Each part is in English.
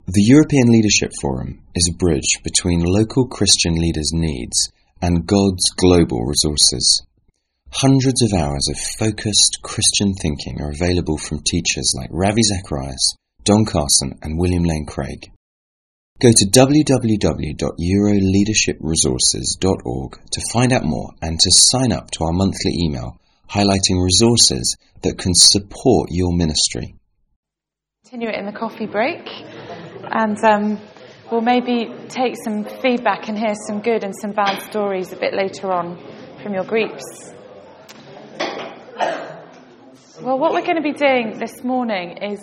The European Leadership Forum is a bridge between local Christian leaders' needs and God's global resources. Hundreds of hours of focused Christian thinking are available from teachers like Ravi Zacharias, Don Carson and William Lane Craig. Go to www.euroleadershipresources.org to find out more and to sign up to our monthly email highlighting resources that can support your ministry. Continue it in the coffee break, and we'll maybe take some feedback and hear some good and some bad stories a bit later on from your groups. Well, what we're going to be doing this morning is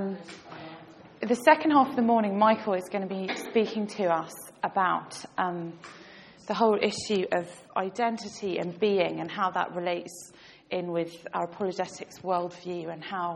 the second half of the morning, Michael is going to be speaking to us about the whole issue of identity and being and how that relates in with our apologetics worldview and how,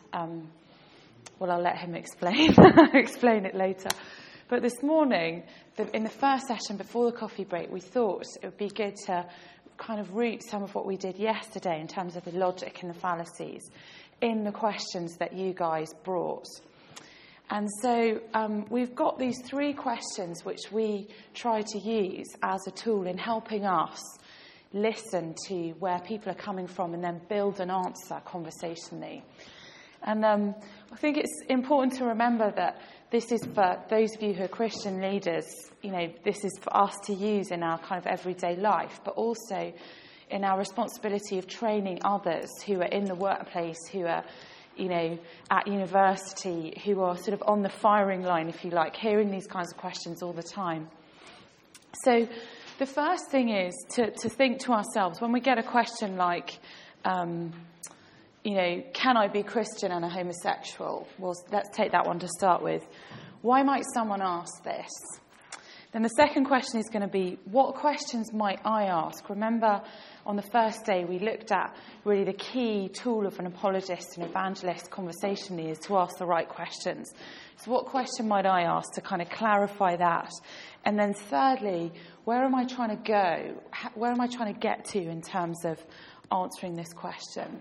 well, I'll let him explain explain it later. But this morning, in the first session before the coffee break, we thought it would be good to kind of root some of what we did yesterday in terms of the logic and the fallacies in the questions that you guys brought. And so we've got these three questions which we try to use as a tool in helping us listen to where people are coming from and then build an answer conversationally. And I think it's important to remember that this is for those of you who are Christian leaders, you know, this is for us to use in our kind of everyday life, but also in our responsibility of training others who are in the workplace, who are, you know, at university, who are sort of on the firing line, if you like, hearing these kinds of questions all the time. So the first thing is to think to ourselves, when we get a question like, you know, can I be Christian and a homosexual? Well, let's take that one to start with. Why might someone ask this? Then the second question is going to be, what questions might I ask? Remember, on the first day, we looked at really the key tool of an apologist and evangelist conversationally is to ask the right questions. So what question might I ask to kind of clarify that? And then thirdly, where am I trying to go? Where am I trying to get to in terms of answering this question?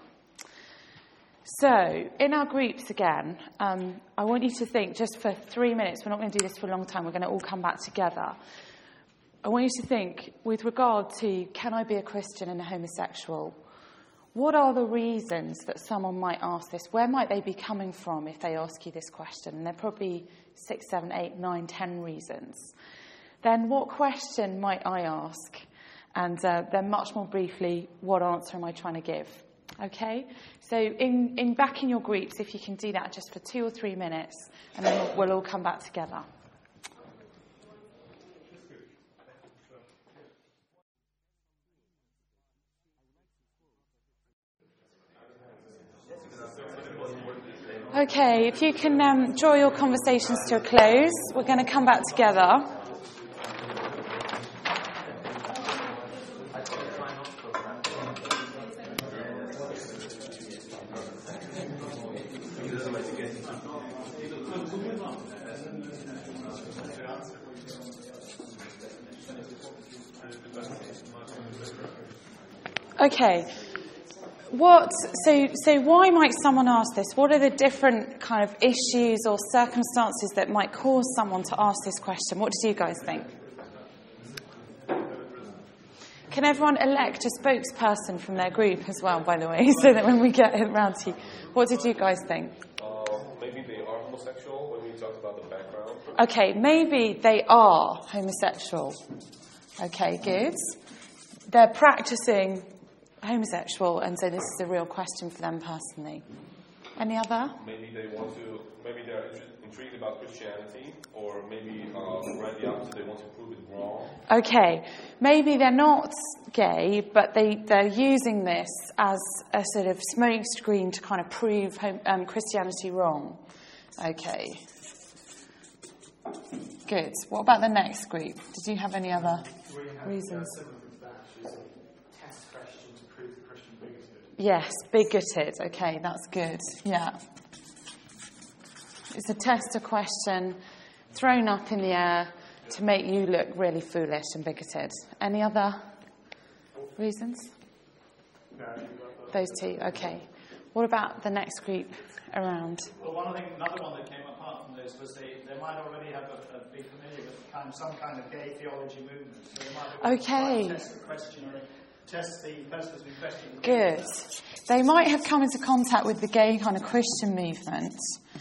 So, in our groups again, I want you to think just for 3 minutes. We're not going to do this for a long time. We're going to all come back together. I want you to think with regard to, can I be a Christian and a homosexual? What are the reasons that someone might ask this? Where might they be coming from if they ask you this question? And there are probably 6, 7, 8, 9, 10 reasons. Then what question might I ask? And then much more briefly, what answer am I trying to give? Okay, so in back in your groups, if you can do that just for 2 or 3 minutes, and then we'll all come back together. Okay, if you can draw your conversations to a close, we're going to come back together. Okay, so why might someone ask this? What are the different kind of issues or circumstances that might cause someone to ask this question? What did you guys think? Can everyone elect a spokesperson from their group as well, by the way, so that when we get around to you, what did you guys think? Maybe they are homosexual when we talked about the background. Okay, maybe they are homosexual. Okay, good. They're practicing homosexual, and so this is a real question for them personally. Any other? Maybe they're intrigued about Christianity, or maybe right the opposite, they want to prove it wrong. Okay, maybe they're not gay, but they're using this as a sort of smoke screen to kind of prove Christianity wrong. Okay. Good. What about the next group? Did you have any other reasons? Yes, bigoted. Okay, that's good. Yeah. It's a test, a question thrown up in the air to make you look really foolish and bigoted. Any other reasons? No. Those two, okay. What about the next group around? Well, another one that came apart from the this was they might already have be familiar with some kind of gay theology movement. So they might have test the questioner, test the person who's been questioning. Good. They might have come into contact with the gay kind of Christian movement.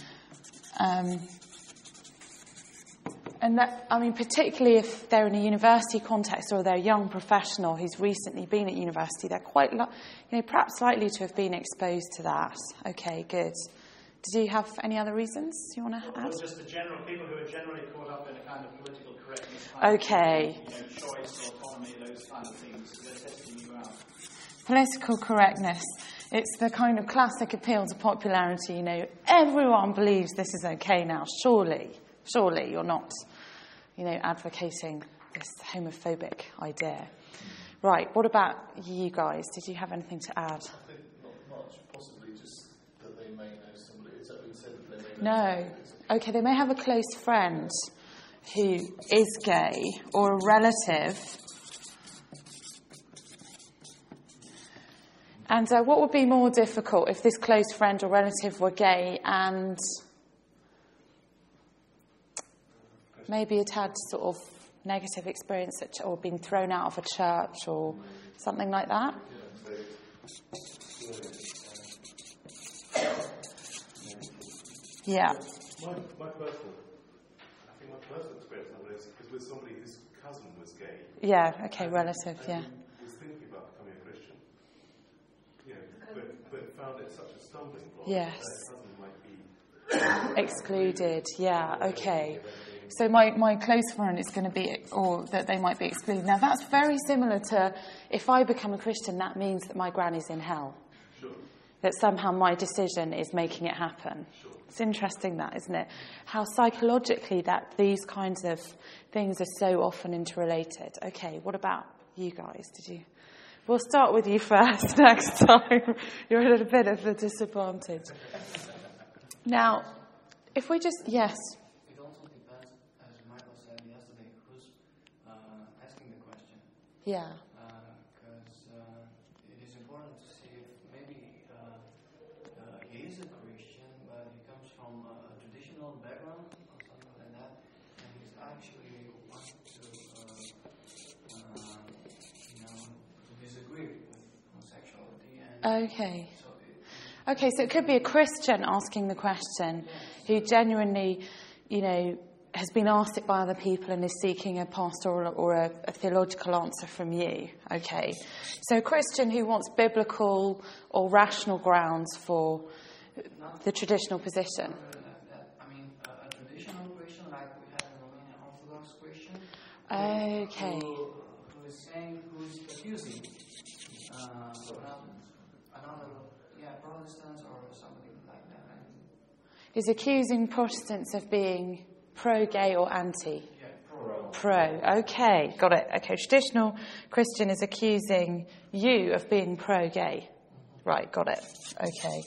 And that, I mean, particularly if they're in a university context or they're a young professional who's recently been at university, they're quite, perhaps likely to have been exposed to that. Okay, good. Did you have any other reasons you want to add? Well, just the general people who are generally caught up in a kind of political correctness. Okay. Choice, autonomy, those kind of things. They're testing you out. Political correctness. It's the kind of classic appeal to popularity. Everyone believes this is okay now. Surely you're not, advocating this homophobic idea. Right, what about you guys? Did you have anything to add? I think not much, possibly just that they may know somebody. It's been said that they may know No. Okay, they may have a close friend who is gay or a relative. And what would be more difficult if this close friend or relative were gay and maybe it had sort of negative experience or been thrown out of a church or something like that? Yeah. My personal experience of this is with somebody whose cousin was gay. Yeah, okay, relative, yeah. Was thinking about becoming a Christian. But found it such a stumbling block. Yes. That cousin might be excluded, yeah, okay. So my close friend is going to be, or that they might be excluded. Now that's very similar to, if I become a Christian, that means that my granny's in hell. Sure. That somehow my decision is making it happen. Sure. It's interesting that, isn't it? How psychologically that these kinds of things are so often interrelated. Okay, what about you guys? We'll start with you first next time. You're at a bit of a disadvantage. Now, if we just, yes. It also depends, as Michael said yesterday, who's asking the question. Yeah. Because it is important to see if maybe he is a Christian, but he comes from a traditional background or something like that, and he's actually wants to disagree with homosexuality. And Okay, so it could be a Christian asking the question who genuinely, has been asked it by other people and is seeking a pastoral or a theological answer from you. Okay, so a Christian who wants biblical or rational grounds for the traditional position. A traditional Christian, like we have in Romania, Orthodox Christian. Okay. Who is saying, who's accusing another, Protestants or something like that. Is accusing Protestants of being pro-gay or anti? Yeah, Pro. Okay, got it. Okay, traditional Christian is accusing you of being pro-gay. Right, got it. Okay.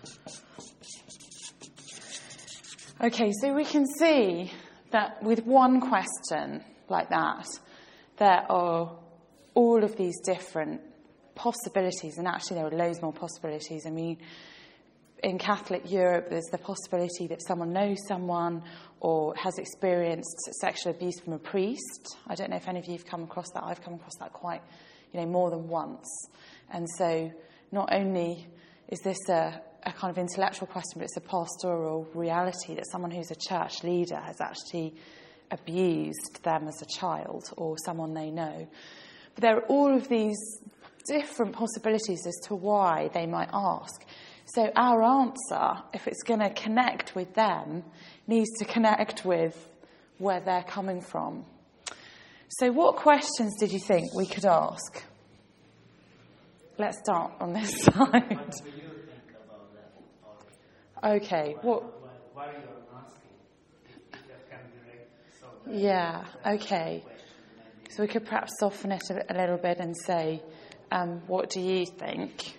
Okay, so we can see that with one question like that, there are all of these different possibilities, and actually there are loads more possibilities. I mean, in Catholic Europe, there's the possibility that someone knows someone or has experienced sexual abuse from a priest. I don't know if any of you have come across that. I've come across that quite, more than once. And so not only is this a kind of intellectual question, but it's a pastoral reality that someone who's a church leader has actually abused them as a child or someone they know. But there are all of these different possibilities as to why they might ask. So our answer, if it's going to connect with them, needs to connect with where they're coming from. So what questions did you think we could ask? Let's start on this side. What do you think about that? Okay. What? Why are you asking? If that can direct. Yeah. Okay. So we could perhaps soften it a little bit and say, what do you think?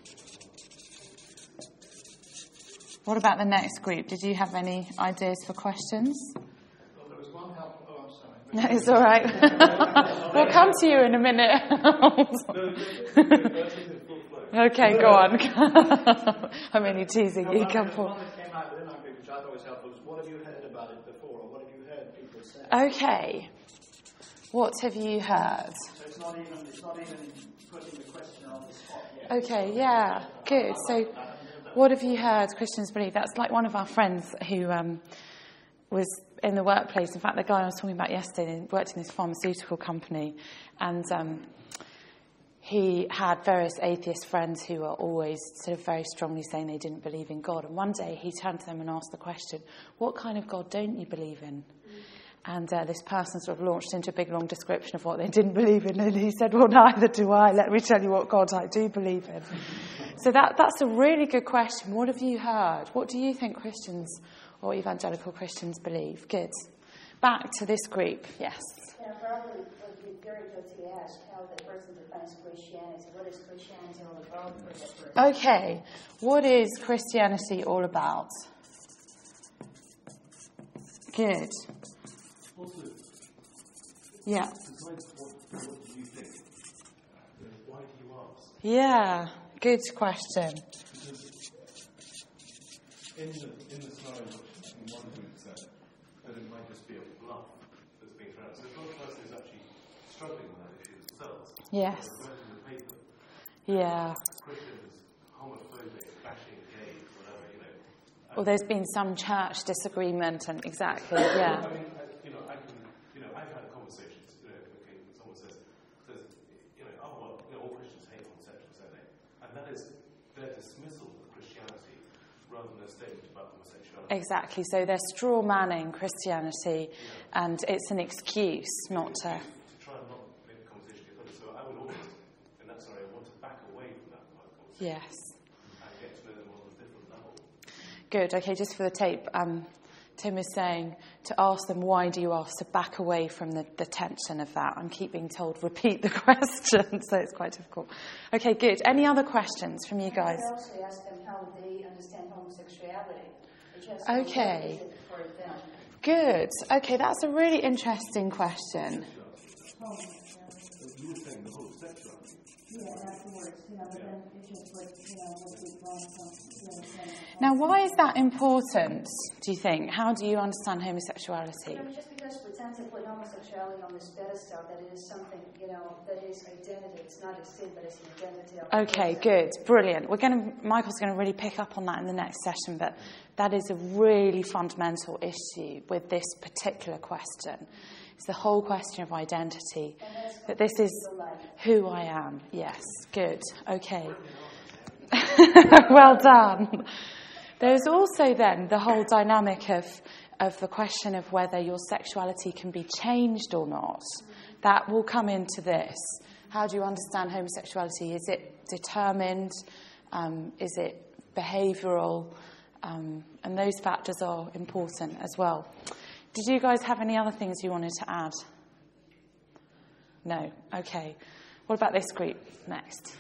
What about the next group? Did you have any ideas for questions? Well, there was one help. Oh, I'm sorry. No, it's all right. We'll come to you in a minute. Okay, go on. I'm only teasing you. Come One forward. that came out within our group, which I thought was helpful, was what have you heard about it Okay. What have you heard? So it's not even putting the question on the spot yet. Okay, yeah, good. So what have you heard Christians believe? That's like one of our friends who was in the workplace. In fact, the guy I was talking about yesterday worked in this pharmaceutical company, and he had various atheist friends who were always sort of very strongly saying they didn't believe in God. And one day he turned to them and asked the question, what kind of God don't you believe in? And this person sort of launched into a big, long description of what they didn't believe in. And he said, well, neither do I. Let me tell you what God I do believe in. So that's a really good question. What have you heard? What do you think Christians or evangelical Christians believe? Good. Back to this group. Yes. Yeah, probably it would be very good to ask how the person defines Christianity. What is Christianity all about for that person? Okay. What is Christianity all about? Good. Also, yeah. besides what do you think, why do you ask? Yeah, good question. Because in the scenario which one group said, that it might just be a bluff that's being thrown out. So if one person is actually struggling with that issue themselves, yes. they're writing the paper. Yeah. Christians, homophobic, bashing gays, whatever, you know. Well, there's been some church disagreement, and exactly, yeah. I mean, I've had conversations, okay, someone says, oh, well, all Christians hate homosexuals, don't they? And that is their dismissal of Christianity rather than a statement about homosexuality. Exactly, so they're straw manning Christianity, and it's an excuse not to try and not make the conversation get better. So I would always, in that scenario, want to back away from that part of the conversation. Yes. And get to know them on a different level. Good, okay, just for the tape, Tim is saying to ask them, why do you ask, to back away from the tension of that. I'm keep being told, repeat the question, so it's quite difficult. Okay, good. Any other questions from you guys? I also ask them how they understand homosexuality. Okay. Good. Okay, that's a really interesting question. You were saying the whole sexuality. Yeah, afterwards, but then it just what we've gone from. Now, why is that important, do you think? How do you understand homosexuality? Just because we tend to put homosexuality on this pedestal, that it is something, that is identity. It's not a sin, but it's an identity. Okay, good, brilliant. Michael's going to really pick up on that in the next session, but that is a really fundamental issue with this particular question. It's the whole question of identity. That this is who I am. Yes, good, okay. Well done. There's also then the whole dynamic of the question of whether your sexuality can be changed or not. That will come into this. How do you understand homosexuality? Is it determined? Is it behavioural? And those factors are important as well. Did you guys have any other things you wanted to add? No? Okay. What about this group next?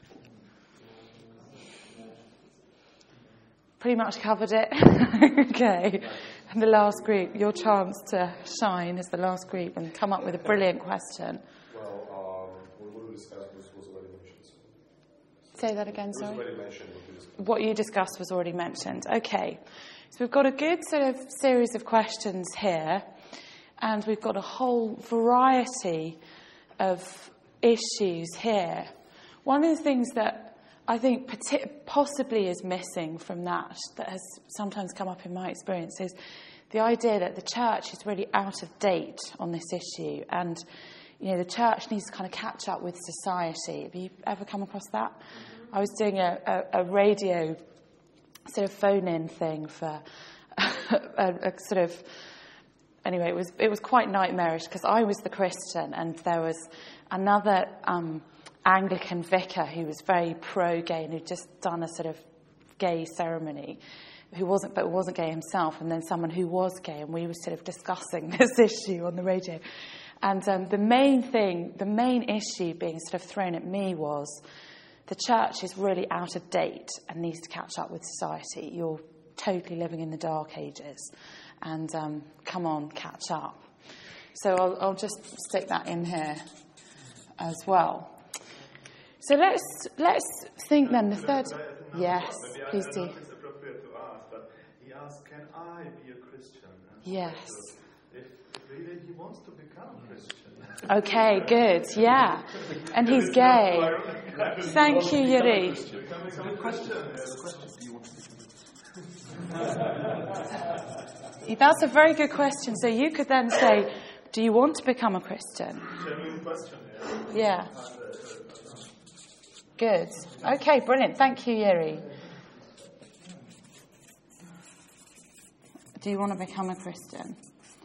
Pretty much covered it. Okay. And the last group, your chance to shine as the last group and come up with a brilliant question. Well, what we discussed was already mentioned. Say that again, sorry. It was already mentioned. What you discussed was already mentioned. Okay. So we've got a good sort of series of questions here, and we've got a whole variety of issues here. One of the things that I think possibly is missing from that has sometimes come up in my experience is the idea that the church is really out of date on this issue, and the church needs to kind of catch up with society. Have you ever come across that? I was doing a radio sort of phone-in thing for a sort of... Anyway, it was quite nightmarish because I was the Christian and there was another Anglican vicar who was very pro-gay and who'd just done a sort of gay ceremony, who wasn't gay himself, and then someone who was gay, and we were sort of discussing this issue on the radio. And the main issue being sort of thrown at me was the church is really out of date and needs to catch up with society. You're totally living in the dark ages, and come on, catch up. So I'll just stick that in here as well. So let's think then the third. Yes, please do. It's appropriate to ask, but he asked, "Can I be a Christian?" And yes. If he wants to become Christian. Okay, good, yeah. And he's gay. Thank you, Yuri. That's a very good question. So you could then say, do you want to become a Christian? Yeah. Good. Okay, brilliant. Thank you, Yuri. Do you want to become a Christian?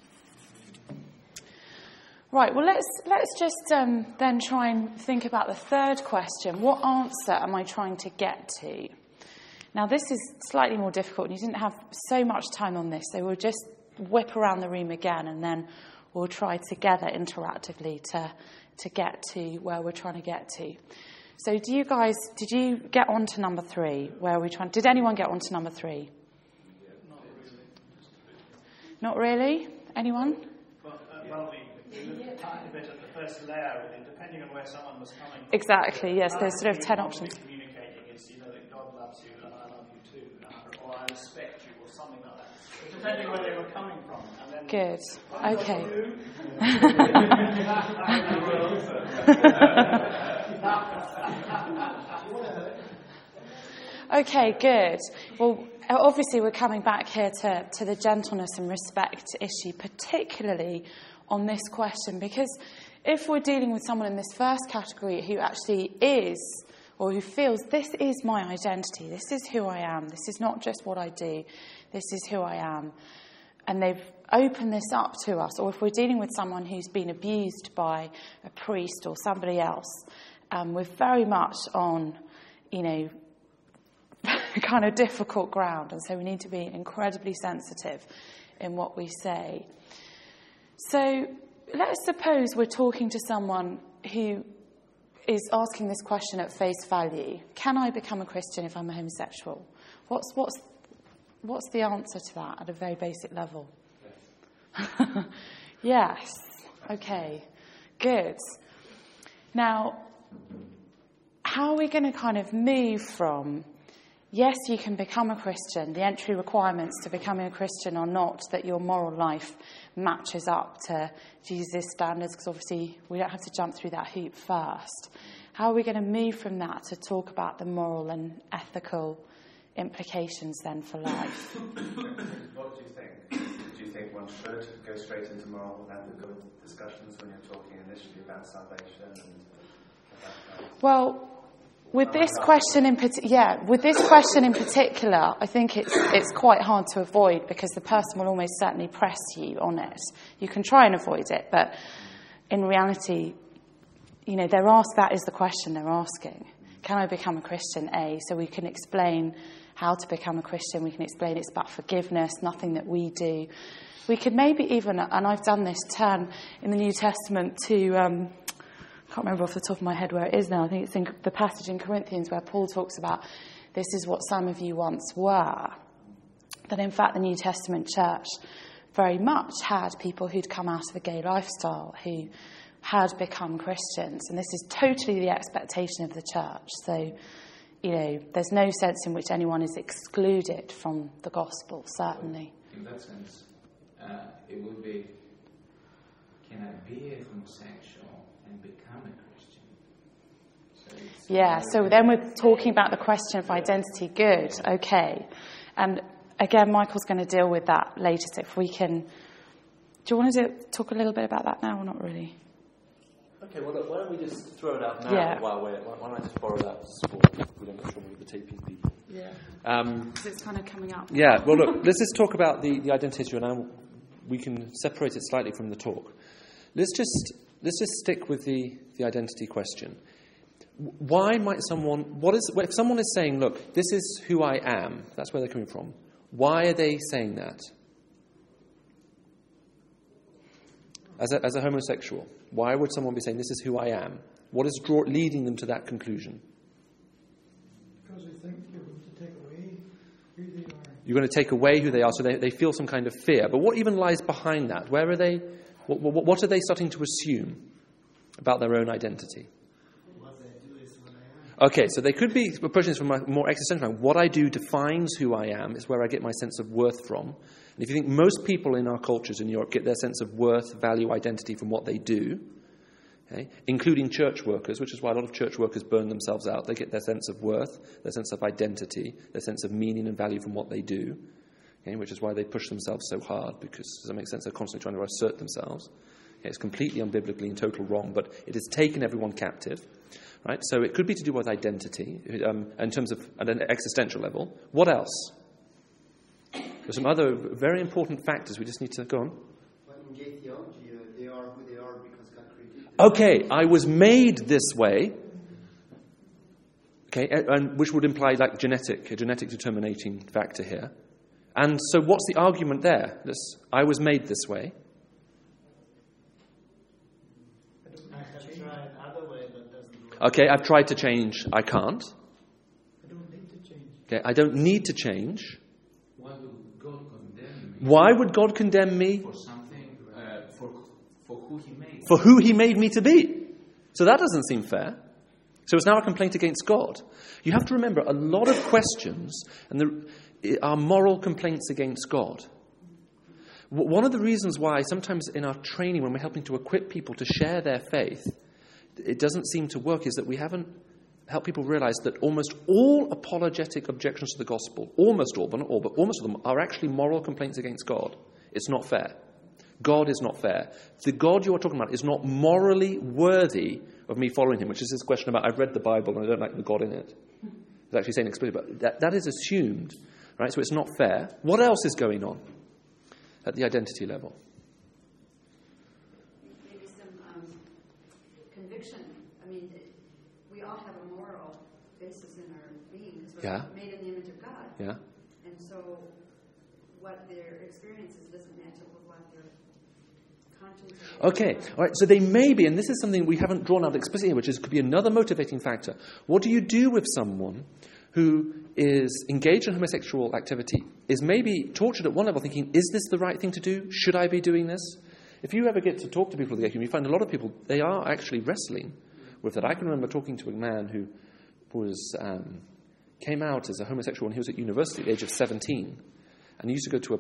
Right, well, let's just then try and think about the third question. What answer am I trying to get to? Now, this is slightly more difficult, and you didn't have so much time on this, so we'll just whip around the room again, and then we'll try together interactively to get to where we're trying to get to. So did you get on to number 3? Did anyone get on to number 3? Not really? Anyone? Well, we looked a tiny bit at the first layer, and depending on where someone was coming from. Exactly, yes, there's sort of 10 options. Communicating is, that God loves you and I love you too, or I respect you, or something like that. But depending where they were coming from. And then good. Okay. Okay, good. Well, obviously we're coming back here to the gentleness and respect issue, particularly on this question, because if we're dealing with someone in this first category who actually is, or who feels this is my identity, this is who I am, this is not just what I do, this is who I am, and they've opened this up to us, or if we're dealing with someone who's been abused by a priest or somebody else, we're very much on, kind of difficult ground, and so we need to be incredibly sensitive in what we say. So let's suppose we're talking to someone who is asking this question at face value. Can I become a Christian if I'm a homosexual? What's the answer to that at a very basic level? Yes. Okay. Good. Now, how are we going to kind of move from, yes, you can become a Christian, the entry requirements to becoming a Christian are not that your moral life matches up to Jesus' standards, because obviously we don't have to jump through that hoop first. How are we going to move from that to talk about the moral and ethical implications then for life? What do you think? Do you think one should go straight into moral and ethical discussions when you're talking initially about salvation and about that? Well, with this question in particular, I think it's quite hard to avoid, because the person will almost certainly press you on it. You can try and avoid it, but in reality, that is the question they're asking. Can I become a Christian? So we can explain how to become a Christian. We can explain it's about forgiveness, nothing that we do. We could maybe even, and I've done this, turn in the New Testament to, I can't remember off the top of my head where it is now. I think it's in the passage in Corinthians where Paul talks about this is what some of you once were. That in fact the New Testament church very much had people who'd come out of a gay lifestyle, who had become Christians. And this is totally the expectation of the church. So, there's no sense in which anyone is excluded from the gospel, certainly. In that sense, it would be, can I be a homosexual and become a Christian? So then we're talking about the question of identity. Good, okay. And again, Michael's going to deal with that later. So if we can... Do you want to talk a little bit about that now or not really? Okay, well, look, why don't we just throw it out now? Yeah. Why don't I just borrow that before we don't get trouble with the TPP? Yeah. Because it's kind of coming up. Yeah, well, look, let's just talk about the identity issue, and we can separate it slightly from the talk. Let's just stick with the identity question. Why might someone... if someone is saying, look, this is who I am, that's where they're coming from, why are they saying that? As a homosexual, why would someone be saying, this is who I am? What is leading them to that conclusion? Because they think you're going to take away who they are. You're going to take away who they are, so they feel some kind of fear. But what even lies behind that? Where are they? What are they starting to assume about their own identity? What they do is what Okay, so they could be approaching this from a more existential. What I do defines who I am. It's where I get my sense of worth from. And if you think most people in our cultures in Europe get their sense of worth, value, identity from what they do, okay, including church workers, which is why a lot of church workers burn themselves out. They get their sense of worth, their sense of identity, their sense of meaning and value from what they do, okay, which is why they push themselves so hard, because, does that make sense? They're constantly trying to assert themselves. Okay, it's completely unbiblically and total wrong, but it has taken everyone captive. Right? So it could be to do with identity in terms of at an existential level. What else? There's some other very important factors we just need to go on. Well, in gay theology, they are who they are because God created them. Okay, I was made this way. Okay, and which would imply like a genetic determinating factor here. And so what's the argument there? I was made this way. Okay, I've tried to change. I can't. I don't need to change. Okay, I don't need to change. Why would God condemn me? Why would God condemn me? For something, for who He made. For who He made me to be. So that doesn't seem fair. So it's now a complaint against God. You have to remember, a lot of questions are moral complaints against God. One of the reasons why sometimes in our training, when we're helping to equip people to share their faith, it doesn't seem to work, is that we haven't helped people realize that almost all apologetic objections to the gospel, almost all, but not all, but almost all of them, are actually moral complaints against God. It's not fair. God is not fair. The God you are talking about is not morally worthy of me following Him, which is this question about, I've read the Bible and I don't like the God in it. It's actually saying explicitly, but that is assumed, right? So it's not fair. What else is going on at the identity level? Yeah. Made in the image of God. Yeah. And so what their experiences doesn't match up with what their conscience is. Okay. All right. So they may be, and this is something we haven't drawn out explicitly, which could be another motivating factor. What do you do with someone who is engaged in homosexual activity, is maybe tortured at one level, thinking, is this the right thing to do? Should I be doing this? If you ever get to talk to people in the gay community, you find a lot of people, they are actually wrestling with that. I can remember talking to a man who was... came out as a homosexual when he was at university at the age of 17. And he used to go to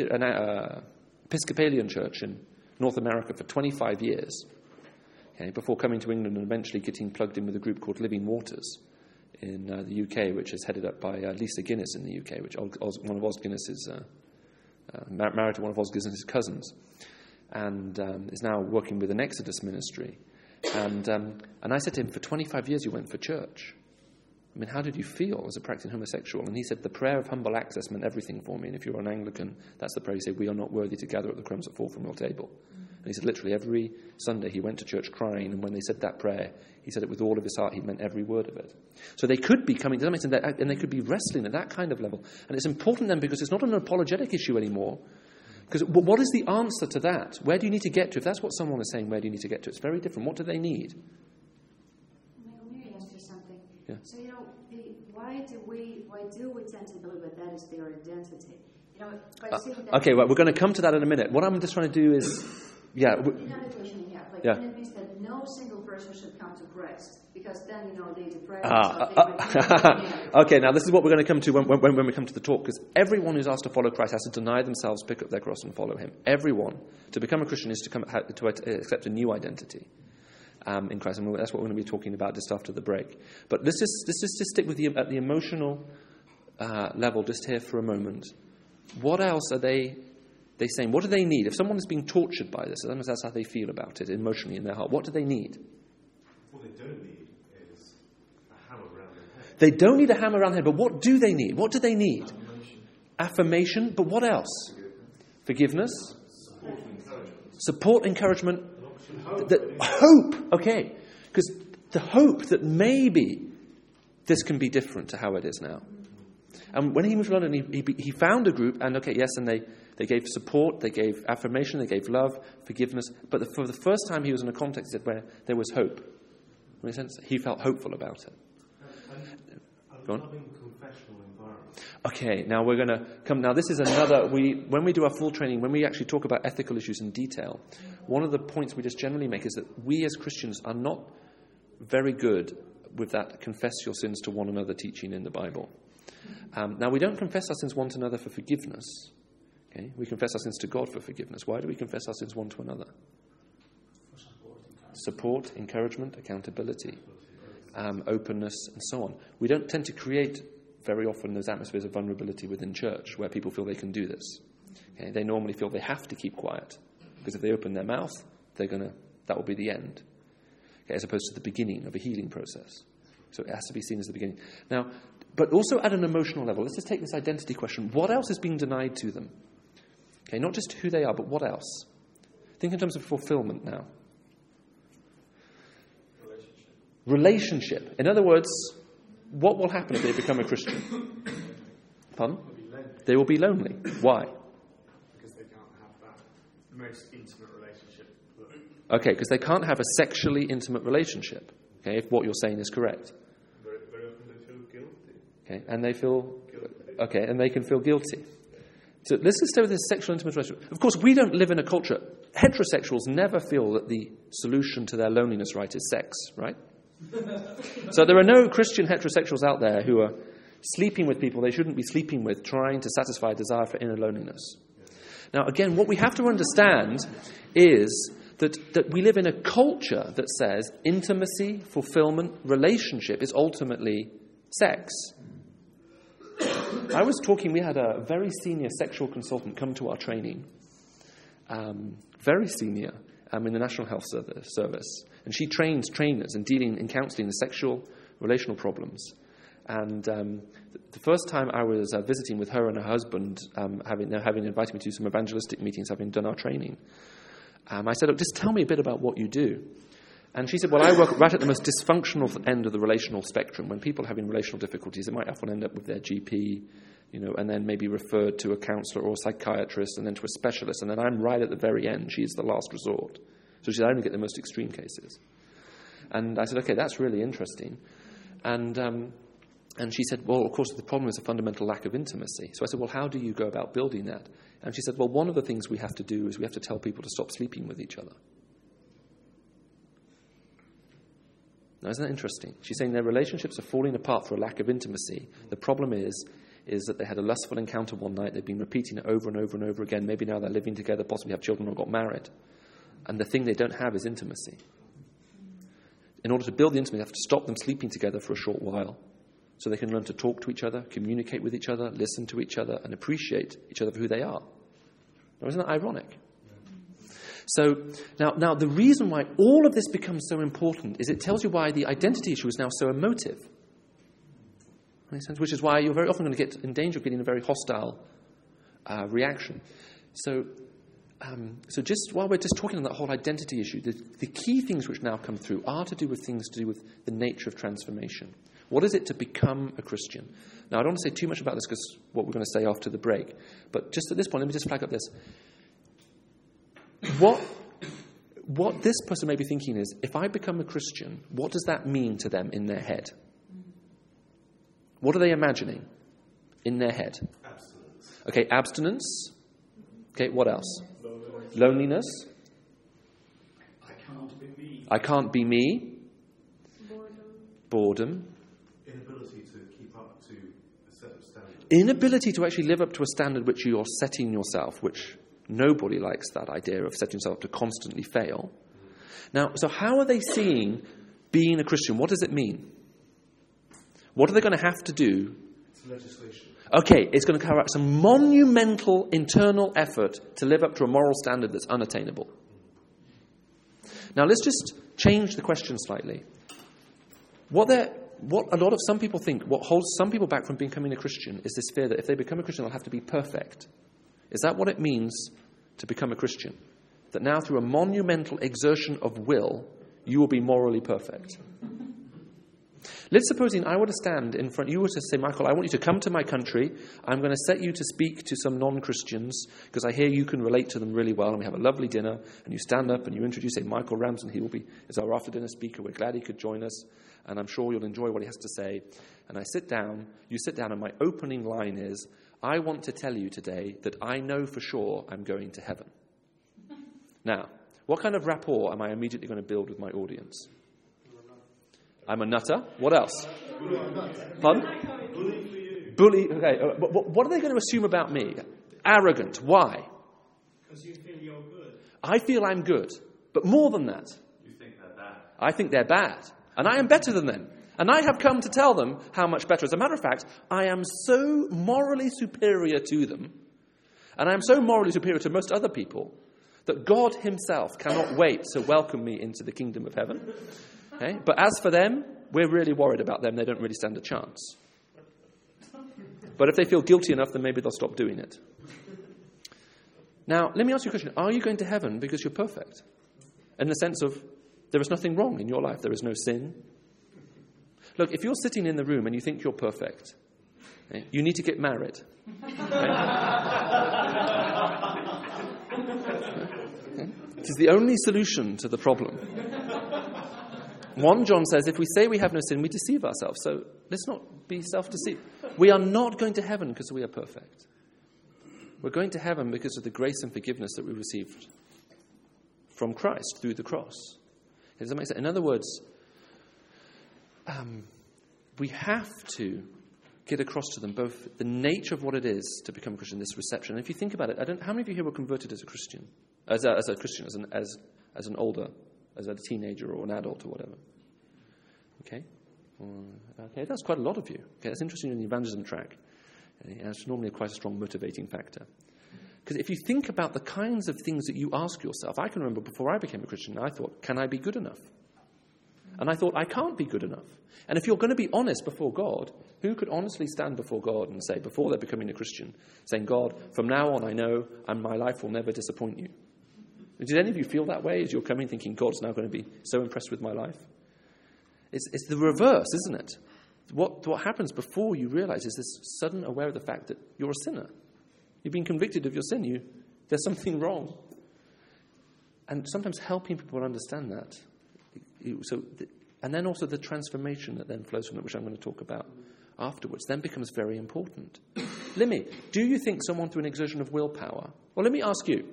a Episcopalian church in North America for 25 years, okay, before coming to England and eventually getting plugged in with a group called Living Waters in the UK, which is headed up by Lisa Guinness in the UK, which one of Os Guinness is married to one of Os Guinness' cousins, and is now working with an Exodus ministry. And I said to him, for 25 years you went for church. I mean, how did you feel as a practicing homosexual? And he said, the prayer of humble access meant everything for me. And if you're an Anglican, that's the prayer. He said, we are not worthy to gather at the crumbs that fall from your table. And he said, literally, every Sunday he went to church crying. And when they said that prayer, he said it with all of his heart. He meant every word of it. So they could be coming to that, and they could be wrestling at that kind of level. And it's important then because it's not an apologetic issue anymore. Because what is the answer to that? Where do you need to get to? If that's what someone is saying, where do you need to get to? It's very different. What do they need? Michael, may I ask you something? Yeah. So, why do we tend to believe that that is their identity? Okay, well, we're going to come to that in a minute. What I'm just trying to do is, another question we have, and it means that no single person should come to Christ, because then they depress themselves. Okay, now this is what we're going to come to when we come to the talk, because everyone who's asked to follow Christ has to deny themselves, pick up their cross, and follow Him. Everyone. To become a Christian is to accept a new identity. In Christ, and that's what we're going to be talking about just after the break. But let's just stick with at the emotional level just here for a moment. What else are they saying? What do they need? If someone is being tortured by this, that's how they feel about it emotionally in their heart. What do they need? What they don't need is a hammer around their head. They don't need a hammer around their head, but what do they need? What do they need? Affirmation, but what else? Forgiveness. Support, encouragement. Hope, okay, because the hope that maybe this can be different to how it is now. And when he moved to London, he found a group, and and they gave support, they gave affirmation, they gave love, forgiveness. But for the first time, he was in a context where there was hope. Makes sense? He felt hopeful about it. Go on. Confessional environment. Okay, now we're going to come. Now this is another. When we do our full training, when we actually talk about ethical issues in detail, one of the points we just generally make is that we as Christians are not very good with that confess your sins to one another teaching in the Bible. Now, we don't confess our sins one to another for forgiveness. Okay? We confess our sins to God for forgiveness. Why do we confess our sins one to another? Support, encouragement, accountability, openness, and so on. We don't tend to create very often those atmospheres of vulnerability within church where people feel they can do this. Okay? They normally feel they have to keep quiet, because if they open their mouth, that will be the end, okay, as opposed to the beginning of a healing process. So it has to be seen as the beginning. Now, but also at an emotional level, let's just take this identity question. What else is being denied to them? Okay, not just who they are, but what else? Think in terms of fulfillment now. Relationship. In other words, what will happen if they become a Christian? Pardon? They will be lonely. Why? Because they can't have that most intimate relationship. Okay, because they can't have a sexually intimate relationship. Okay, if what you're saying is correct. Very, very often they feel guilty. Okay, and they feel guilty. Okay, and they can feel guilty. So let's just stay with this sexual intimate relationship. Of course, we don't live in a culture. Heterosexuals never feel that the solution to their loneliness, right, is sex, right? So there are no Christian heterosexuals out there who are sleeping with people they shouldn't be sleeping with, trying to satisfy a desire for inner loneliness. Now, again, what we have to understand is that we live in a culture that says intimacy, fulfillment, relationship is ultimately sex. I was talking, we had a very senior sexual consultant come to our training, very senior, in the National Health Service. And she trains trainers in dealing in counselling the sexual relational problems. And the first time I was visiting with her and her husband, having invited me to some evangelistic meetings, having done our training, I said, "Look, just tell me a bit about what you do." And she said, "Well, I work right at the most dysfunctional end of the relational spectrum. When people are having relational difficulties, it might often end up with their GP, and then maybe referred to a counsellor or a psychiatrist, and then to a specialist. And then I'm right at the very end. She's the last resort." So she said, "I only get the most extreme cases." And I said, "Okay, that's really interesting." And she said, "Well, of course, the problem is a fundamental lack of intimacy." So I said, "Well, how do you go about building that?" And she said, "Well, one of the things we have to do is we have to tell people to stop sleeping with each other." Now, isn't that interesting? She's saying their relationships are falling apart for a lack of intimacy. The problem is that they had a lustful encounter one night. They've been repeating it over and over and over again. Maybe now they're living together, possibly have children or got married. And the thing they don't have is intimacy. In order to build the intimacy, they have to stop them sleeping together for a short while so they can learn to talk to each other, communicate with each other, listen to each other, and appreciate each other for who they are. Now, isn't that ironic? So, now the reason why all of this becomes so important is it tells you why the identity issue is now so emotive. Makes sense? Which is why you're very often going to get in danger of getting a very hostile reaction. So just while we're just talking on that whole identity issue, the key things which now come through are to do with things to do with the nature of transformation. What is it to become a Christian? Now, I don't want to say too much about this because what we're going to say after the break. But just at this point, let me just flag up this. What this person may be thinking is, if I become a Christian, what does that mean to them in their head? What are they imagining in their head? Abstinence. Okay, abstinence. Okay, what else? Loneliness. I can't be me. I can't be me. Boredom. Inability to keep up to a set of standards. Inability to actually live up to a standard which you're setting yourself, which nobody likes that idea of setting yourself up to constantly fail. Now, so how are they seeing being a Christian? What does it mean? What are they going to have to do? It's legislation. Okay, it's going to carry out some monumental internal effort to live up to a moral standard that's unattainable. Now, let's just change the question slightly. What some people think, what holds some people back from becoming a Christian is this fear that if they become a Christian, they'll have to be perfect. Is that what it means to become a Christian? That now through a monumental exertion of will, you will be morally perfect? Let's supposing I were to stand in front, you were to say, "Michael, I want you to come to my country. I'm going to set you to speak to some non-Christians because I hear you can relate to them really well, and we have a lovely dinner." And you stand up and you introduce, say, Michael Ramsden. He is our after-dinner speaker. We're glad he could join us, and I'm sure you'll enjoy what he has to say. And I sit down, you sit down, and my opening line is, "I want to tell you today that I know for sure I'm going to heaven." Now, what kind of rapport am I immediately going to build with my audience? I'm a nutter. What else? Pardon? Bully. Okay. What are they going to assume about me? Arrogant. Why? Because you feel you're good. I feel I'm good. But more than that. You think they're bad. I think they're bad. And I am better than them. And I have come to tell them how much better. As a matter of fact, I am so morally superior to them, and I am so morally superior to most other people, that God himself cannot wait to welcome me into the kingdom of heaven. Okay? But as for them, we're really worried about them. They don't really stand a chance. But if they feel guilty enough, then maybe they'll stop doing it. Now, let me ask you a question. Are you going to heaven because you're perfect? In the sense of, there is nothing wrong in your life. There is no sin. Look, if you're sitting in the room and you think you're perfect, okay, you need to get married. Okay? It is the only solution to the problem. 1 John says, if we say we have no sin, we deceive ourselves. So let's not be self-deceived. We are not going to heaven because we are perfect. We're going to heaven because of the grace and forgiveness that we received from Christ through the cross. Does that make sense? In other words, we have to get across to them both the nature of what it is to become a Christian, this reception. And if you think about it, how many of you here were converted as a Christian, as an older, as a teenager or an adult or whatever? Okay, okay, that's quite a lot of you. Okay, that's interesting in the evangelism track. Okay, that's normally quite a strong motivating factor. Because if you think about the kinds of things that you ask yourself, I can remember before I became a Christian, I thought, can I be good enough? And I thought, I can't be good enough. And if you're going to be honest before God, who could honestly stand before God and say, before they're becoming a Christian, saying, God, from now on I know, and my life will never disappoint you? Did any of you feel that way as you're coming thinking, God's now going to be so impressed with my life? It's the reverse, isn't it? What happens before you realize is this sudden aware of the fact that you're a sinner. You've been convicted of your sin. There's something wrong. And sometimes helping people understand that. And then also the transformation that then flows from it, which I'm going to talk about afterwards, then becomes very important. Limmy, do you think someone through an exertion of willpower? Well, let me ask you,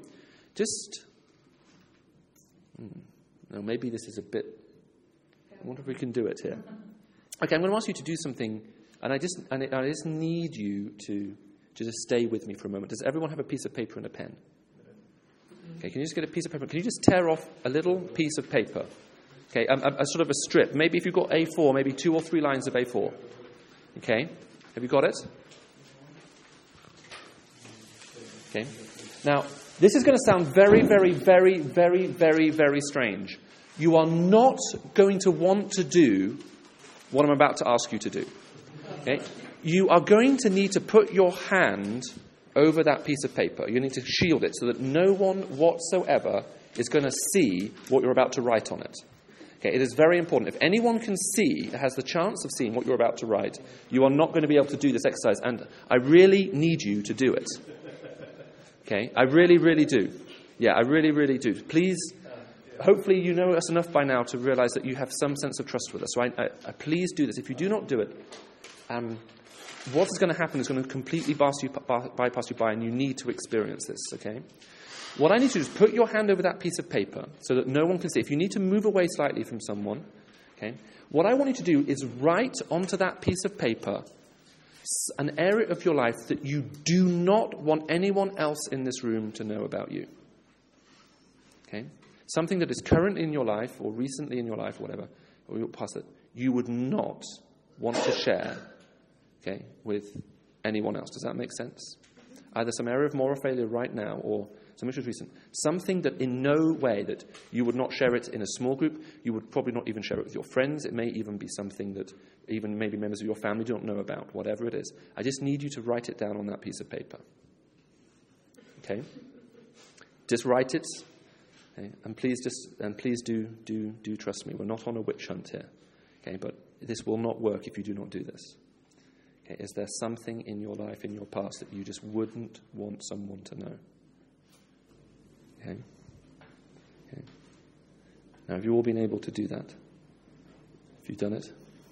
no, maybe this is a bit, I wonder if we can do it here. Okay, I'm going to ask you to do something, and I just need you to just stay with me for a moment. Does everyone have a piece of paper and a pen? Okay, can you just get a piece of paper? Can you just tear off a little piece of paper? Okay, a sort of a strip. Maybe if you've got A4, maybe 2 or 3 lines of A4. Okay, have you got it? Okay. Now, this is going to sound very, very, very, very, very, very strange. You are not going to want to do what I'm about to ask you to do. Okay? You are going to need to put your hand over that piece of paper. You need to shield it so that no one whatsoever is going to see what you're about to write on it. Okay, it is very important. If anyone can see, has the chance of seeing what you're about to write, you are not going to be able to do this exercise. And I really need you to do it. Okay, I really, really do. Yeah, I really, really do. Please, hopefully you know us enough by now to realize that you have some sense of trust with us. So I please do this. If you do not do it, what is going to happen is going to completely bypass you by, and you need to experience this, okay? What I need to do is put your hand over that piece of paper so that no one can see. If you need to move away slightly from someone, okay, what I want you to do is write onto that piece of paper an area of your life that you do not want anyone else in this room to know about you. Okay? Something that is currently in your life or recently in your life, or whatever, or your past that you would not want to share, okay, with anyone else. Does that make sense? Either some area of moral failure right now or something which was recent. Something that in no way that you would not share it in a small group. You would probably not even share it with your friends. It may even be something that even maybe members of your family don't know about, whatever it is. I just need you to write it down on that piece of paper. Okay? Just write it. Okay? And please do trust me. We're not on a witch hunt here. Okay? But this will not work if you do not do this. Okay? Is there something in your life, in your past, that you just wouldn't want someone to know? Okay. Okay. Now, have you all been able to do that? Have you done it?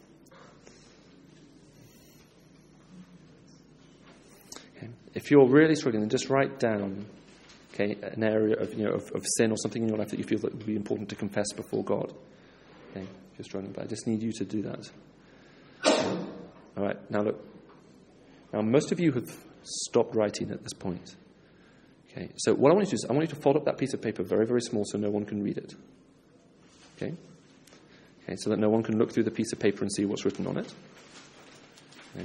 Okay. If you're really struggling, then just write down, okay, an area of sin or something in your life that you feel that would be important to confess before God. Okay. if you're struggling, but I just need you to do that. All right, now look. Now, most of you have stopped writing at this point. Okay, so what I want you to do is I want you to fold up that piece of paper very, very small so no one can read it. Okay? Okay, so that no one can look through the piece of paper and see what's written on it. Okay.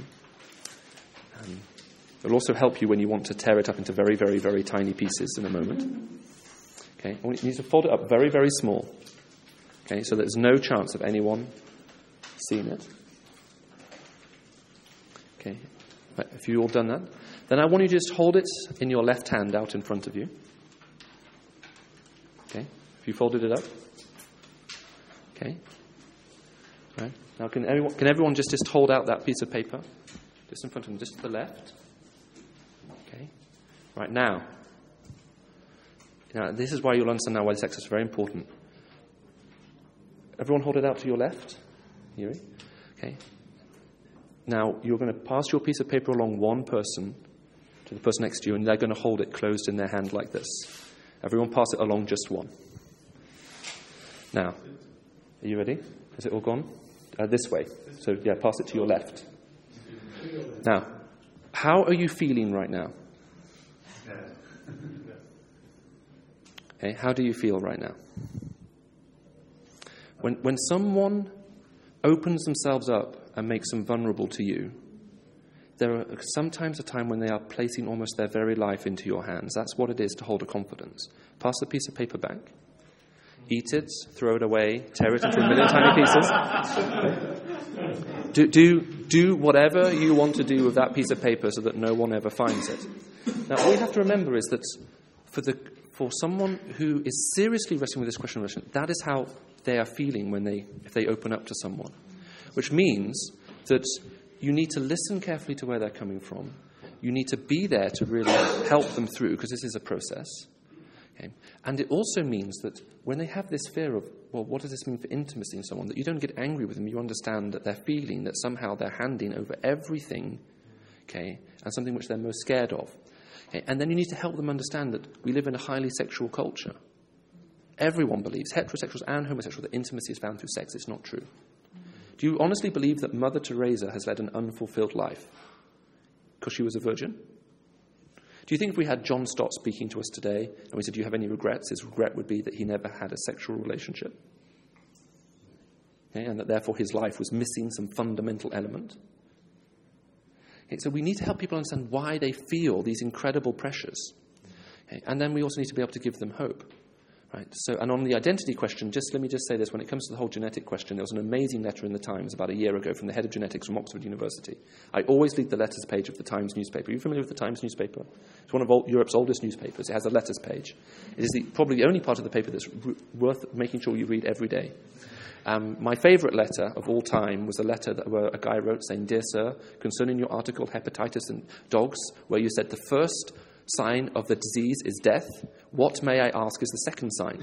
It'll also help you when you want to tear it up into very, very, very tiny pieces in a moment. Okay, I want you to fold it up very, very small. Okay, so there's no chance of anyone seeing it. Okay, but if you've all done that, then I want you to just hold it in your left hand out in front of you. Okay, if you folded it up. Okay. Right. Now, can everyone just hold out that piece of paper, just in front of them, just to the left? Okay. Right now. Now, this is why you'll understand now why this exercise is very important. Everyone, hold it out to your left. Here. Okay. Now, you're going to pass your piece of paper along one person to the person next to you, and they're going to hold it closed in their hand like this. Everyone, pass it along just one. Now, are you ready? Is it all gone? This way. So, yeah, pass it to your left. Now, how are you feeling right now? Okay, how do you feel right now? When someone opens themselves up and makes them vulnerable to you, there are sometimes a time when they are placing almost their very life into your hands. That's what it is to hold a confidence. Pass the piece of paper back. Eat it, throw it away, tear it into a million tiny pieces. Do whatever you want to do with that piece of paper so that no one ever finds it. Now, all you have to remember is that for someone who is seriously wrestling with this question of religion, that is how they are feeling if they open up to someone. Which means that you need to listen carefully to where they're coming from. You need to be there to really help them through, because this is a process. Okay. And it also means that when they have this fear of, well, what does this mean for intimacy in someone, that you don't get angry with them. You understand that they're feeling that somehow they're handing over everything, okay, and something which they're most scared of. Okay. And then you need to help them understand that we live in a highly sexual culture. Everyone believes, heterosexuals and homosexuals, that intimacy is found through sex. It's not true. Do you honestly believe that Mother Teresa has led an unfulfilled life because she was a virgin? Do you think if we had John Stott speaking to us today and we said, do you have any regrets? His regret would be that he never had a sexual relationship. Okay, and that therefore his life was missing some fundamental element. Okay, so we need to help people understand why they feel these incredible pressures. Okay, and then we also need to be able to give them hope. Right. So, and on the identity question, let me say this. When it comes to the whole genetic question, there was an amazing letter in the Times about a year ago from the head of genetics from Oxford University. I always lead the letters page of the Times newspaper. Are you familiar with the Times newspaper? It's one of Europe's oldest newspapers. It has a letters page. It is probably the only part of the paper that's worth making sure you read every day. My favourite letter of all time was a letter where a guy wrote saying, "Dear Sir, concerning your article, hepatitis in dogs, where you said the first sign of the disease is death. What, may I ask, is the second sign?"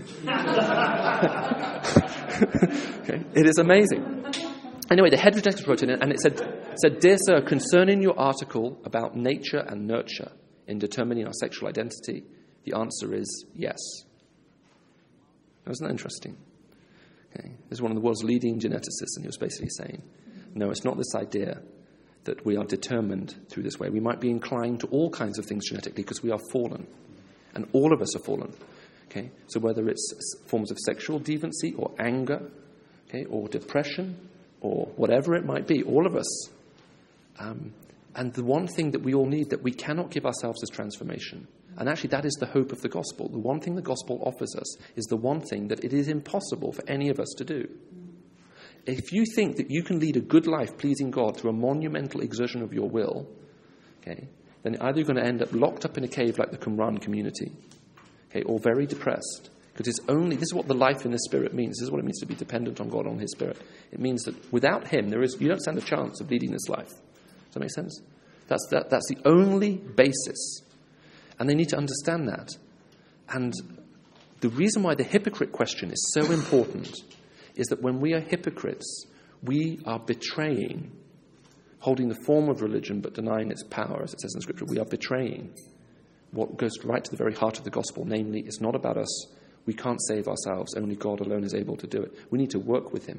Okay. It is amazing. Anyway, the head of genetics wrote it in, and it said, "Dear Sir, concerning your article about nature and nurture in determining our sexual identity, the answer is yes." Isn't that interesting? Okay. This is one of the world's leading geneticists, and he was basically saying, no, it's not this idea that we are determined through this way. We might be inclined to all kinds of things genetically because we are fallen. And all of us are fallen. Okay? So whether it's forms of sexual deviancy or anger, okay, or depression or whatever it might be, all of us. And the one thing that we all need, that we cannot give ourselves, is transformation. And actually that is the hope of the gospel. The one thing the gospel offers us is the one thing that it is impossible for any of us to do. If you think that you can lead a good life pleasing God through a monumental exertion of your will, okay, then either you're going to end up locked up in a cave like the Qumran community, okay, or very depressed. Because this is what the life in the Spirit means. This is what it means to be dependent on God, on His Spirit. It means that without Him, you don't stand a chance of leading this life. Does that make sense? That's the only basis. And they need to understand that. And the reason why the hypocrite question is so important is that when we are hypocrites, we are betraying, holding the form of religion but denying its power, as it says in Scripture. We are betraying what goes right to the very heart of the gospel, namely, it's not about us. We can't save ourselves. Only God alone is able to do it. We need to work with Him.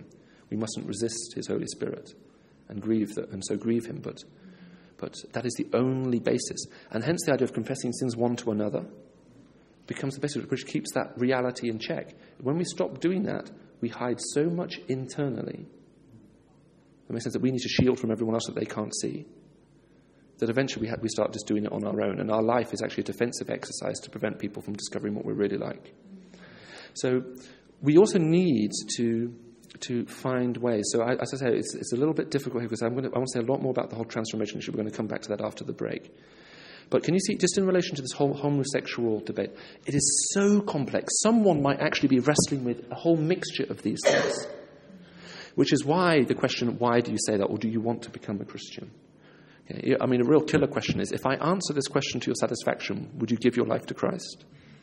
We mustn't resist his Holy Spirit and grieve him, but that is the only basis. And hence the idea of confessing sins one to another becomes the basis which keeps that reality in check. When we stop doing that, we hide so much internally. It makes sense that we need to shield from everyone else that they can't see, that eventually we start just doing it on our own, and our life is actually a defensive exercise to prevent people from discovering what we're really like. So we also need to find ways. So as I say, it's a little bit difficult here because I want to say a lot more about the whole transformation issue. We're going to come back to that after the break. But can you see, just in relation to this whole homosexual debate, it is so complex. Someone might actually be wrestling with a whole mixture of these things, which is why the question, why do you say that, or do you want to become a Christian? Okay, I mean, a real killer question is, if I answer this question to your satisfaction, would you give your life to Christ?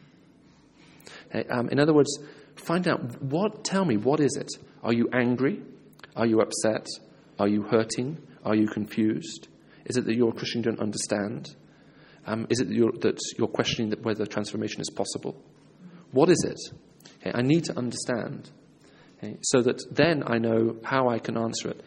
Okay, in other words, find out, tell me, what is it? Are you angry? Are you upset? Are you hurting? Are you confused? Is it that you're a Christian you don't understand? Is it that you're questioning whether transformation is possible? What is it? Okay, I need to understand, okay, so that then I know how I can answer it.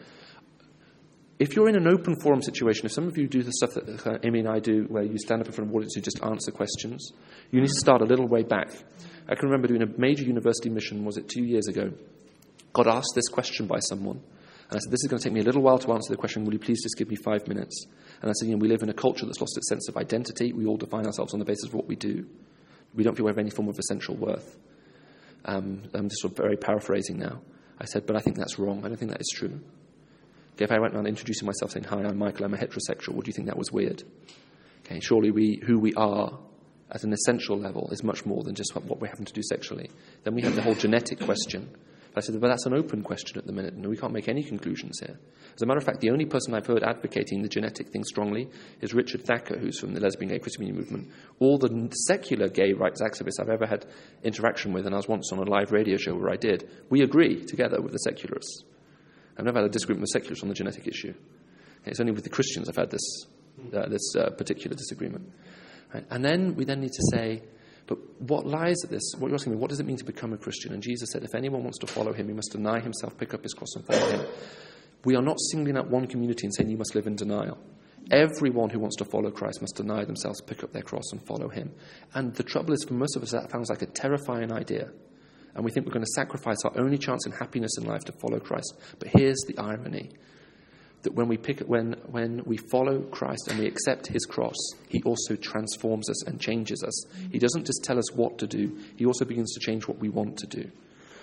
If you're in an open forum situation, if some of you do the stuff that Amy and I do, where you stand up in front of an audience and just answer questions, you need to start a little way back. I can remember doing a major university mission, was it 2 years ago? Got asked this question by someone. And I said, this is going to take me a little while to answer the question. Will you please just give me 5 minutes? And I said, we live in a culture that's lost its sense of identity. We all define ourselves on the basis of what we do. We don't feel we have any form of essential worth. I'm just sort of very paraphrasing now. I said, but I think that's wrong. I don't think that is true. Okay, if I went around introducing myself saying, hi, I'm Michael, I'm a heterosexual, would you think that was weird? Okay, surely who we are at an essential level is much more than just what we happen to do sexually. Then we have the whole genetic question. I said, but that's an open question at the minute, and we can't make any conclusions here. As a matter of fact, the only person I've heard advocating the genetic thing strongly is Richard Thacker, who's from the Lesbian Gay Christian movement. All the secular gay rights activists I've ever had interaction with, and I was once on a live radio show where I did, we agree together with the secularists. I've never had a disagreement with secularists on the genetic issue. It's only with the Christians I've had this particular disagreement. Right? And then we need to say, but what lies at this? What you're asking me, what does it mean to become a Christian? And Jesus said, if anyone wants to follow him, he must deny himself, pick up his cross and follow him. We are not singling out one community and saying you must live in denial. Everyone who wants to follow Christ must deny themselves, pick up their cross and follow him. And the trouble is, for most of us, that sounds like a terrifying idea. And we think we're going to sacrifice our only chance in happiness in life to follow Christ. But here's the irony. That when we follow Christ and we accept his cross, he also transforms us and changes us. He doesn't just tell us what to do, he also begins to change what we want to do.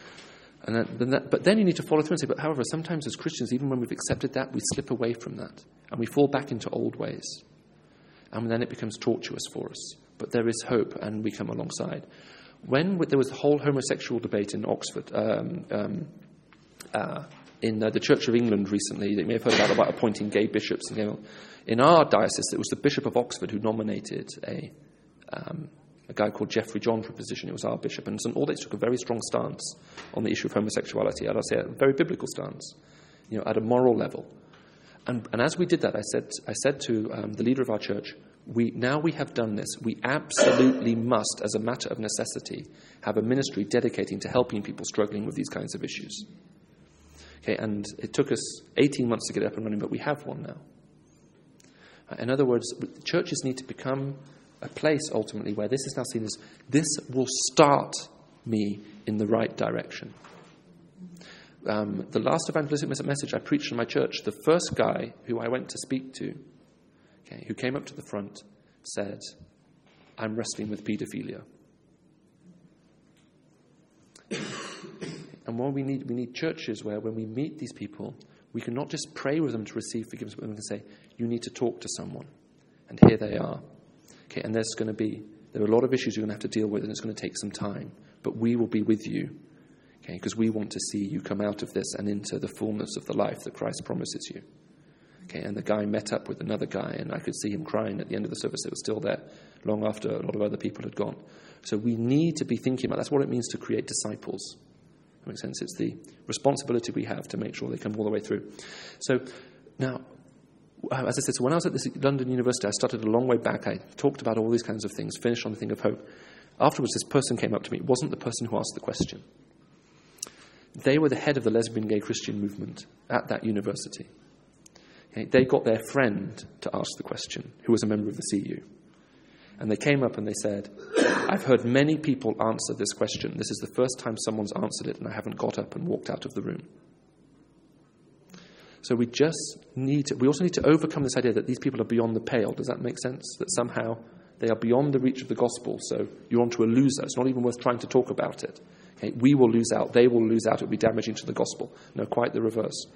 But then you need to follow through and say, but however, sometimes as Christians, even when we've accepted that, we slip away from that. And we fall back into old ways. And then it becomes tortuous for us. But there is hope, and we come alongside. When there was the whole homosexual debate in Oxford, in the Church of England recently, that you may have heard about appointing gay bishops. In our diocese, it was the Bishop of Oxford who nominated a guy called Geoffrey John for a position. It was our bishop. And St. Aldate's took a very strong stance on the issue of homosexuality. I'd say a very biblical stance, at a moral level. And as we did that, I said to the leader of our church, now we have done this, we absolutely must, as a matter of necessity, have a ministry dedicating to helping people struggling with these kinds of issues. Okay, and it took us 18 months to get up and running, but we have one now. In other words, churches need to become a place, ultimately, where this is now seen as, this will start me in the right direction. The last evangelistic message I preached in my church, the first guy who I went to speak to, who came up to the front, said, I'm wrestling with paedophilia. And what we need churches where when we meet these people, we can not just pray with them to receive forgiveness, but we can say, you need to talk to someone. And here they are. Okay, and there are a lot of issues you're going to have to deal with, and it's going to take some time. But we will be with you, okay, because we want to see you come out of this and into the fullness of the life that Christ promises you. Okay, and the guy met up with another guy, and I could see him crying at the end of the service. It was still there, long after a lot of other people had gone. So we need to be thinking about, that's what it means to create disciples. That makes sense. It's the responsibility we have to make sure they come all the way through. So now, as I said, so when I was at this London University, I started a long way back. I talked about all these kinds of things, finished on the thing of hope. Afterwards, this person came up to me. It wasn't the person who asked the question. They were the head of the lesbian gay Christian movement at that university. Okay? They got their friend to ask the question, who was a member of the CU. And they came up and they said, I've heard many people answer this question. This is the first time someone's answered it, and I haven't got up and walked out of the room. So we also need to overcome this idea that these people are beyond the pale. Does that make sense? That somehow they are beyond the reach of the gospel, so you're onto a loser. It's not even worth trying to talk about it. Okay? We will lose out. They will lose out. It will be damaging to the gospel. No, quite the reverse.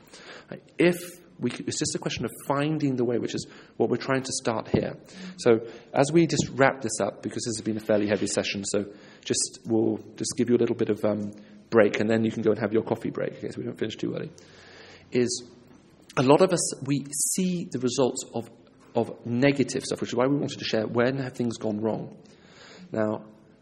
It's just a question of finding the way, which is what we're trying to start here. So as we just wrap this up, because this has been a fairly heavy session, so we'll just give you a little bit of break, and then you can go and have your coffee break, okay, so we don't finish too early, is a lot of us, we see the results of negative stuff, which is why we wanted to share when have things gone wrong. Now,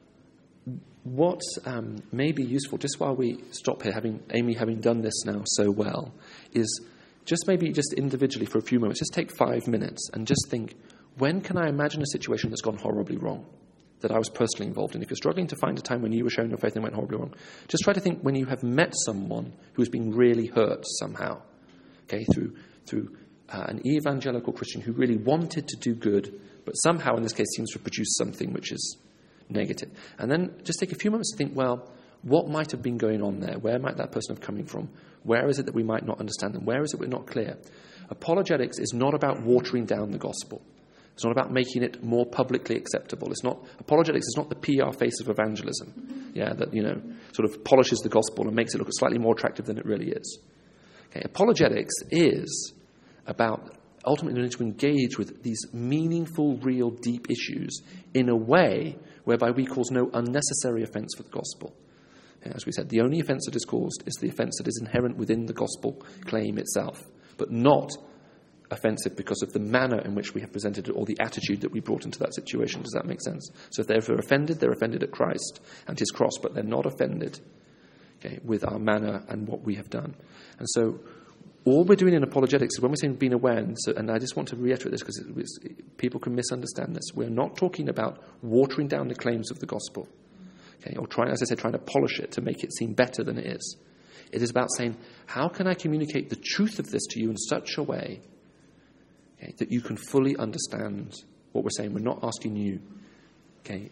what may be useful, just while we stop here, Amy having done this now so well, is just individually for a few moments, just take 5 minutes and just think, when can I imagine a situation that's gone horribly wrong, that I was personally involved in? If you're struggling to find a time when you were showing your faith and went horribly wrong, just try to think when you have met someone who's been really hurt somehow, okay, through an evangelical Christian who really wanted to do good, but somehow in this case seems to have produced something which is negative. And then just take a few moments to think, well, what might have been going on there? Where might that person have coming from? Where is it that we might not understand them? Where is it we're not clear? Apologetics is not about watering down the gospel. It's not about making it more publicly acceptable. Apologetics is not the PR face of evangelism, that, sort of polishes the gospel and makes it look slightly more attractive than it really is. Okay, apologetics is about ultimately learning to engage with these meaningful, real, deep issues in a way whereby we cause no unnecessary offence for the gospel. As we said, the only offence that is caused is the offence that is inherent within the gospel claim itself, but not offensive because of the manner in which we have presented it or the attitude that we brought into that situation. Does that make sense? So if they're offended at Christ and his cross, but they're not offended, okay, with our manner and what we have done. And so all we're doing in apologetics is when we're saying being aware, and I just want to reiterate this because people can misunderstand this, we're not talking about watering down the claims of the gospel. Okay, or trying to polish it to make it seem better than it is. It is about saying, how can I communicate the truth of this to you in such a way, okay, that you can fully understand what we're saying? We're not asking you, okay,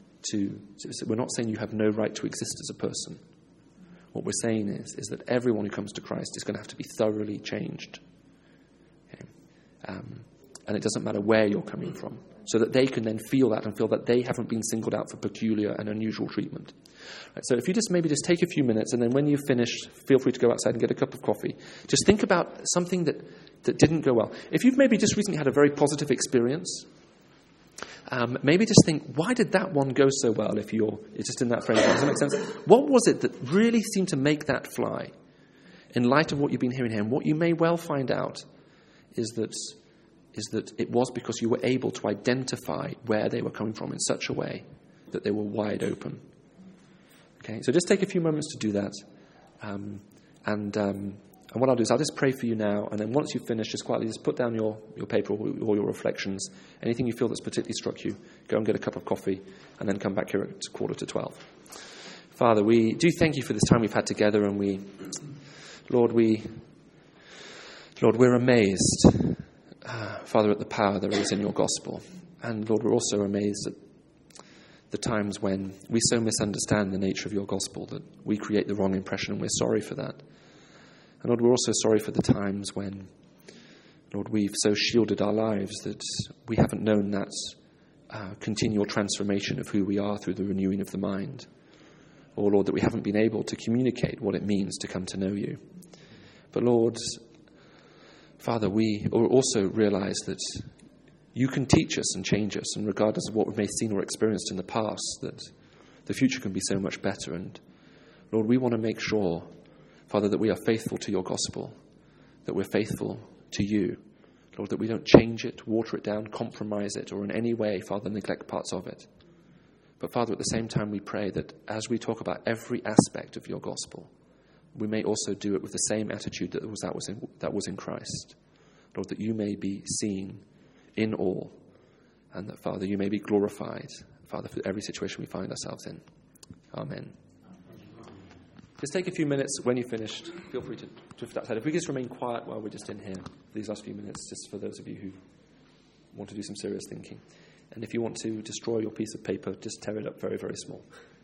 we're not saying you have no right to exist as a person. What we're saying is that everyone who comes to Christ is going to have to be thoroughly changed. Okay? And it doesn't matter where you're coming from, so that they can then feel that and feel that they haven't been singled out for peculiar and unusual treatment. Right, so if you just take a few minutes, and then when you've finished, feel free to go outside and get a cup of coffee. Just think about something that didn't go well. If you've maybe just recently had a very positive experience, maybe just think, why did that one go so well if it's just in that frame? Does that make sense? What was it that really seemed to make that fly in light of what you've been hearing here? And what you may well find out is that it was because you were able to identify where they were coming from in such a way that they were wide open. Okay, so just take a few moments to do that. And what I'll do is I'll just pray for you now, and then once you've finished, just quietly put down your paper or your reflections. Anything you feel that's particularly struck you, go and get a cup of coffee, and then come back here at 11:45. Father, we do thank you for this time we've had together, and Lord, we're amazed, Father, at the power there is in your gospel. And Lord, we're also amazed at the times when we so misunderstand the nature of your gospel that we create the wrong impression, and we're sorry for that. And Lord, we're also sorry for the times when, Lord, we've so shielded our lives that we haven't known that continual transformation of who we are through the renewing of the mind. Or, Lord, that we haven't been able to communicate what it means to come to know you. But, Lord, Father, we also realize that you can teach us and change us, and regardless of what we may have seen or experienced in the past, that the future can be so much better. And, Lord, we want to make sure, Father, that we are faithful to your gospel, that we're faithful to you. Lord, that we don't change it, water it down, compromise it, or in any way, Father, neglect parts of it. But, Father, at the same time, we pray that as we talk about every aspect of your gospel, we may also do it with the same attitude that was in Christ. Lord, that you may be seen in all, and that, Father, you may be glorified, Father, for every situation we find ourselves in. Amen. Just take a few minutes. When you've finished, feel free to drift outside. If we just remain quiet while we're just in here, these last few minutes, just for those of you who want to do some serious thinking. And if you want to destroy your piece of paper, just tear it up very, very small.